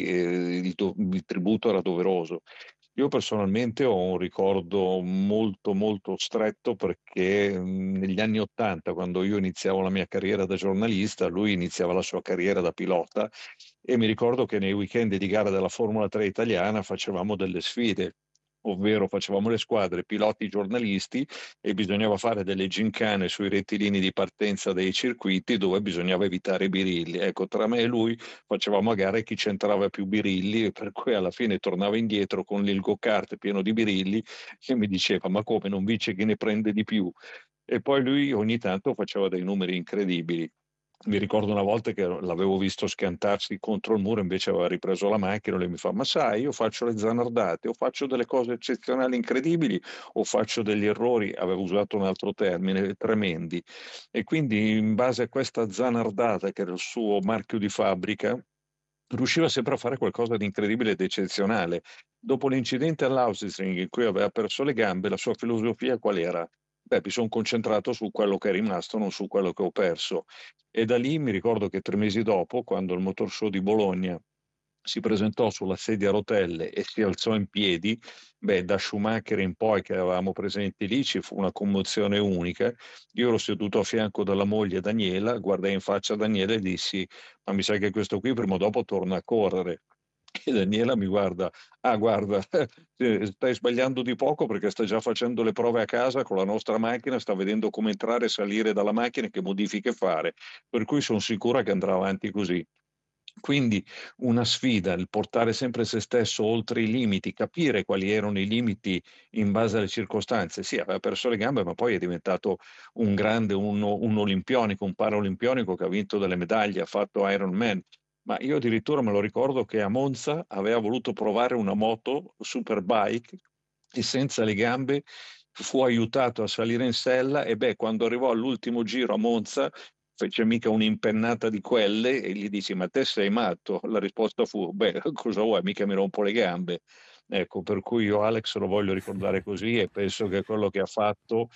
il tributo era doveroso. Io personalmente ho un ricordo molto molto stretto perché negli anni '80, quando io iniziavo la mia carriera da giornalista, lui iniziava la sua carriera da pilota, e mi ricordo che nei weekend di gara della Formula 3 italiana facevamo delle sfide, ovvero facevamo le squadre piloti giornalisti, e bisognava fare delle gincane sui rettilini di partenza dei circuiti dove bisognava evitare i birilli. Ecco, tra me e lui facevamo a gara chi centrava più birilli, e per cui alla fine tornava indietro con il go-kart pieno di birilli e mi diceva: ma come, non vince chi ne prende di più? E poi lui ogni tanto faceva dei numeri incredibili. Mi ricordo una volta che l'avevo visto schiantarsi contro il muro, invece aveva ripreso la macchina, e lui mi fa: ma sai, io faccio le zanardate, o faccio delle cose eccezionali, incredibili, o faccio degli errori, avevo usato un altro termine, tremendi. E quindi in base a questa zanardata, che era il suo marchio di fabbrica, riusciva sempre a fare qualcosa di incredibile ed eccezionale. Dopo l'incidente all'Aussitring in cui aveva perso le gambe, la sua filosofia qual era? Beh, mi sono concentrato su quello che è rimasto, non su quello che ho perso. E da lì mi ricordo che 3 mesi dopo, quando il Motor Show di Bologna si presentò sulla sedia a rotelle e si alzò in piedi, beh, da Schumacher in poi che eravamo presenti lì ci fu una commozione unica. Io ero seduto a fianco della moglie Daniela, guardai in faccia a Daniela e dissi: ma mi sa che questo qui prima o dopo torna a correre. E Daniela mi guarda: ah, guarda, stai sbagliando di poco, perché sta già facendo le prove a casa con la nostra macchina, sta vedendo come entrare e salire dalla macchina e che modifiche fare, per cui sono sicura che andrà avanti così. Quindi una sfida, il portare sempre se stesso oltre i limiti, capire quali erano i limiti in base alle circostanze. Sì, aveva perso le gambe, ma poi è diventato un grande, un olimpionico, un paraolimpionico che ha vinto delle medaglie, ha fatto Ironman. Ma io addirittura me lo ricordo che a Monza aveva voluto provare una moto Superbike e senza le gambe fu aiutato a salire in sella, e beh, quando arrivò all'ultimo giro a Monza fece mica un'impennata di quelle, e gli dici: ma te sei matto? La risposta fu: beh, cosa vuoi, mica mi rompo le gambe. Ecco, per cui io Alex lo voglio ricordare così, e penso che quello che ha fatto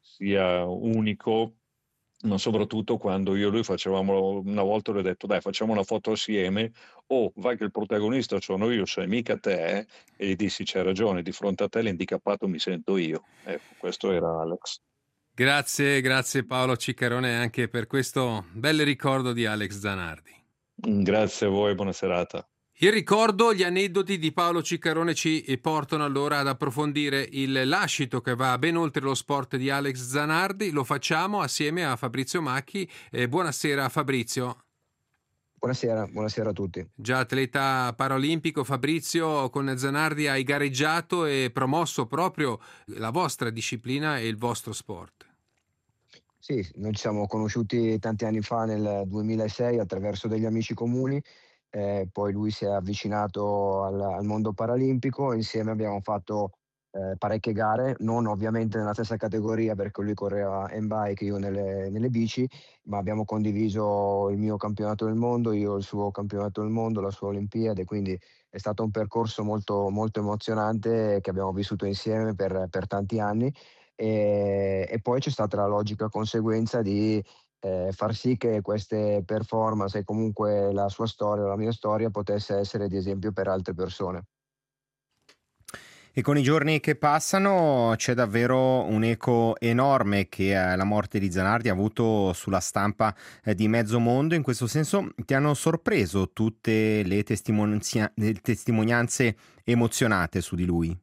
sia unico, ma soprattutto quando io e lui facevamo, una volta gli ho detto: dai, facciamo una foto assieme, oh, vai che il protagonista sono io, sei mica te, eh? E gli dissi: c'hai ragione, di fronte a te l'handicappato mi sento io. Ecco, questo era Alex. Grazie Paolo Ciccarone anche per questo bel ricordo di Alex Zanardi. Grazie a voi, buona serata. Il ricordo, gli aneddoti di Paolo Ciccarone ci portano allora ad approfondire il lascito che va ben oltre lo sport di Alex Zanardi. Lo facciamo assieme a Fabrizio Macchi. Buonasera Fabrizio. Buonasera a tutti. Già atleta paraolimpico, Fabrizio, con Zanardi hai gareggiato e promosso proprio la vostra disciplina e il vostro sport. Sì, noi ci siamo conosciuti tanti anni fa, nel 2006, attraverso degli amici comuni. Poi lui si è avvicinato al mondo paralimpico, insieme abbiamo fatto parecchie gare, non ovviamente nella stessa categoria perché lui correva in bike, io nelle bici, ma abbiamo condiviso il mio campionato del mondo, io il suo campionato del mondo, la sua Olimpiade, quindi è stato un percorso molto, molto emozionante che abbiamo vissuto insieme per tanti anni, e poi c'è stata la logica conseguenza di far sì che queste performance e comunque la sua storia, la mia storia, potesse essere di esempio per altre persone. E con i giorni che passano c'è davvero un eco enorme che la morte di Zanardi ha avuto sulla stampa di mezzo mondo. In questo senso ti hanno sorpreso tutte le testimonianze emozionate su di lui?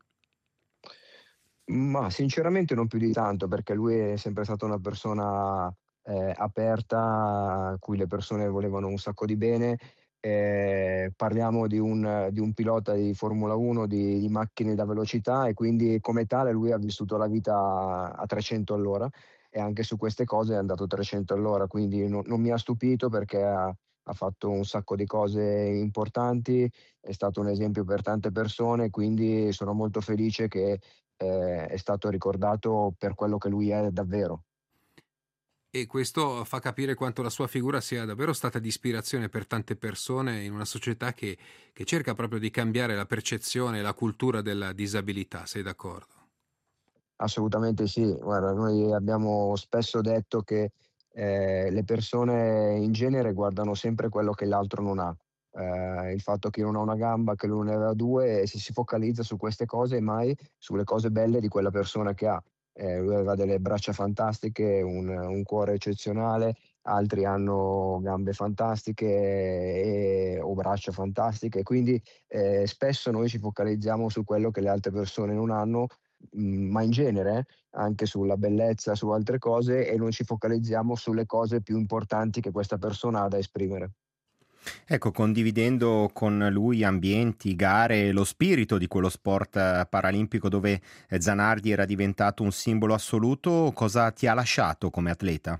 Ma sinceramente non più di tanto, perché lui è sempre stata una persona aperta, a cui le persone volevano un sacco di bene. Parliamo di un pilota di Formula 1, di macchine da velocità, e quindi come tale lui ha vissuto la vita a 300 all'ora, e anche su queste cose è andato 300 all'ora, quindi non mi ha stupito, perché ha fatto un sacco di cose importanti, è stato un esempio per tante persone, quindi sono molto felice che è stato ricordato per quello che lui è davvero. E questo fa capire quanto la sua figura sia davvero stata di ispirazione per tante persone in una società che cerca proprio di cambiare la percezione e la cultura della disabilità. Sei d'accordo? Assolutamente sì. Guarda, noi abbiamo spesso detto che le persone in genere guardano sempre quello che l'altro non ha. Il fatto che io non ho una gamba, che lui ne aveva due, e si focalizza su queste cose e mai sulle cose belle di quella persona che ha. Lui aveva delle braccia fantastiche, un cuore eccezionale, altri hanno gambe fantastiche o braccia fantastiche, quindi spesso noi ci focalizziamo su quello che le altre persone non hanno, ma in genere anche sulla bellezza, su altre cose, e non ci focalizziamo sulle cose più importanti che questa persona ha da esprimere. Ecco, condividendo con lui ambienti, gare, lo spirito di quello sport paralimpico dove Zanardi era diventato un simbolo assoluto, cosa ti ha lasciato come atleta?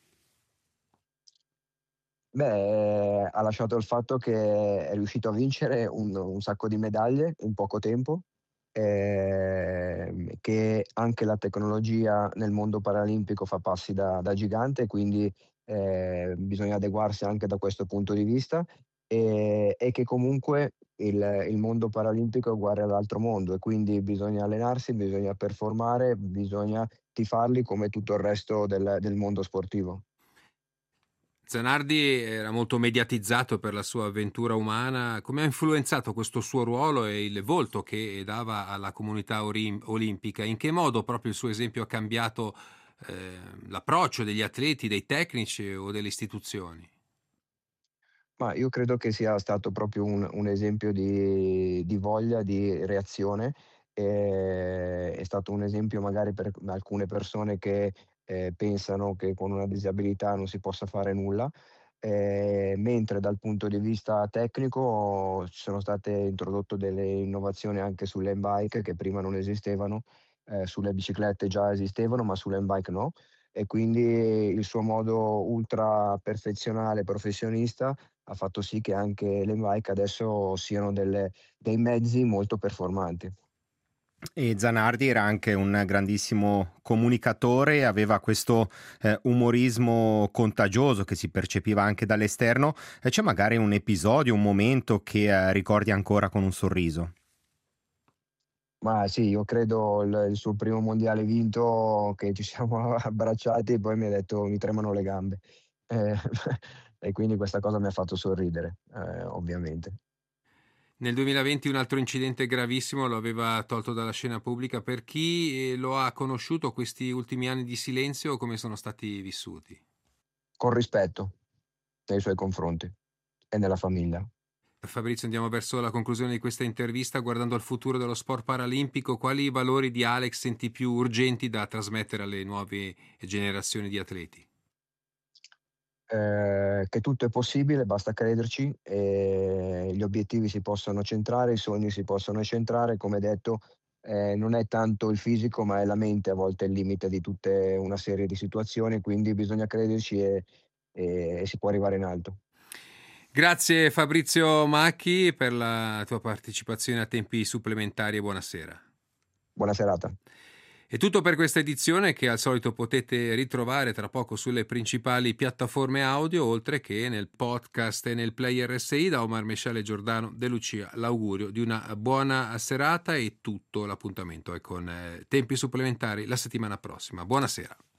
Beh, ha lasciato il fatto che è riuscito a vincere un sacco di medaglie in poco tempo, che anche la tecnologia nel mondo paralimpico fa passi da gigante, quindi bisogna adeguarsi anche da questo punto di vista, e che comunque il mondo paralimpico è uguale all'altro mondo, e quindi bisogna allenarsi, bisogna performare, bisogna tifarli come tutto il resto del mondo sportivo. Zanardi era molto mediatizzato per la sua avventura umana. Come ha influenzato questo suo ruolo e il volto che dava alla comunità olimpica? In che modo proprio il suo esempio ha cambiato l'approccio degli atleti, dei tecnici o delle istituzioni? Ma io credo che sia stato proprio un esempio di voglia, di reazione. È stato un esempio magari per alcune persone che pensano che con una disabilità non si possa fare nulla, mentre dal punto di vista tecnico ci sono state introdotte delle innovazioni anche sull'e-bike che prima non esistevano. Sulle biciclette già esistevano, ma sull'e-bike no, e quindi il suo modo ultra perfezionale, professionista, ha fatto sì che anche le bike adesso siano dei mezzi molto performanti. E Zanardi era anche un grandissimo comunicatore, aveva questo umorismo contagioso che si percepiva anche dall'esterno. C'è magari un episodio, un momento che ricordi ancora con un sorriso? Ma sì, io credo il suo primo mondiale vinto, che ci siamo abbracciati e poi mi ha detto: "Mi tremano le gambe". Ehm, e quindi questa cosa mi ha fatto sorridere, ovviamente. Nel 2020 un altro incidente gravissimo lo aveva tolto dalla scena pubblica. Per chi lo ha conosciuto, questi ultimi anni di silenzio come sono stati vissuti? Con rispetto nei suoi confronti e nella famiglia. Fabrizio, andiamo verso la conclusione di questa intervista. Guardando al futuro dello sport paralimpico, quali valori di Alex senti più urgenti da trasmettere alle nuove generazioni di atleti? Che tutto è possibile, basta crederci, gli obiettivi si possono centrare, i sogni si possono centrare. Come detto, non è tanto il fisico, ma è la mente a volte il limite di tutte una serie di situazioni, quindi bisogna crederci e si può arrivare in alto. Grazie Fabrizio Macchi per la tua partecipazione a Tempi Supplementari e buonasera. Buona serata. È tutto per questa edizione, che al solito potete ritrovare tra poco sulle principali piattaforme audio, oltre che nel podcast e nel player RSI. Da Omar Mesciale e Giordano De Lucia l'augurio di una buona serata, e tutto l'appuntamento è con Tempi Supplementari la settimana prossima. Buonasera.